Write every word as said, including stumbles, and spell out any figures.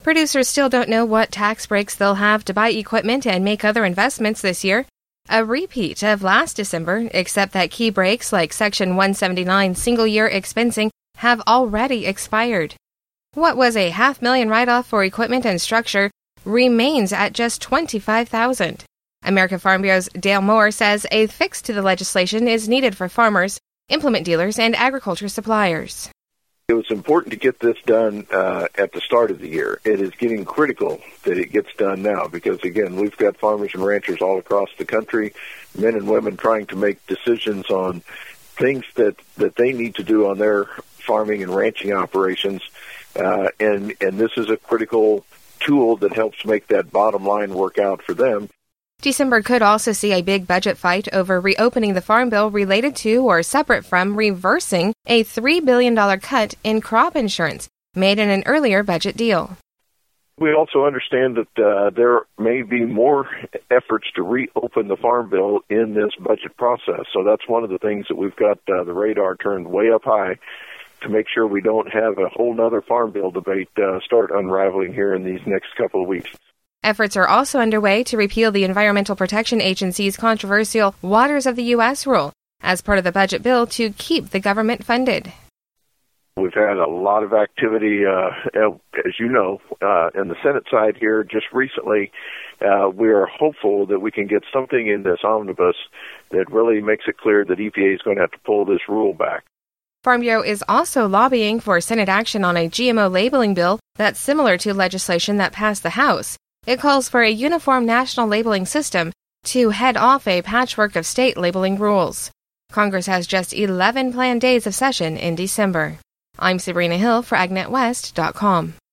Producers still don't know what tax breaks they'll have to buy equipment and make other investments this year. A repeat of last December, except that key breaks like Section one seventy-nine single-year expensing have already expired. What was a half million write-off for equipment and structure remains at just twenty-five thousand dollars. American Farm Bureau's Dale Moore says a fix to the legislation is needed for farmers, implement dealers, and agriculture suppliers. It was important to get this done uh, at the start of the year. It is getting critical that it gets done now because, again, we've got farmers and ranchers all across the country, men and women trying to make decisions on things that, that they need to do on their farming and ranching operations, uh, and, and this is a critical tool that helps make that bottom line work out for them. December could also see a big budget fight over reopening the Farm Bill related to or separate from reversing a three billion dollars cut in crop insurance made in an earlier budget deal. We also understand that uh, there may be more efforts to reopen the Farm Bill in this budget process. So that's one of the things that we've got uh, the radar turned way up high to make sure we don't have a whole nother Farm Bill debate uh, start unraveling here in these next couple of weeks. Efforts are also underway to repeal the Environmental Protection Agency's controversial Waters of the U S rule as part of the budget bill to keep the government funded. We've had a lot of activity, uh, as you know, uh, in the Senate side here just recently. Uh, we are hopeful that we can get something in this omnibus that really makes it clear that E P A is going to have to pull this rule back. Farm Bureau is also lobbying for Senate action on a G M O labeling bill that's similar to legislation that passed the House. It calls for a uniform national labeling system to head off a patchwork of state labeling rules. Congress has just eleven planned days of session in December. I'm Sabrina Hill for Ag Net West dot com.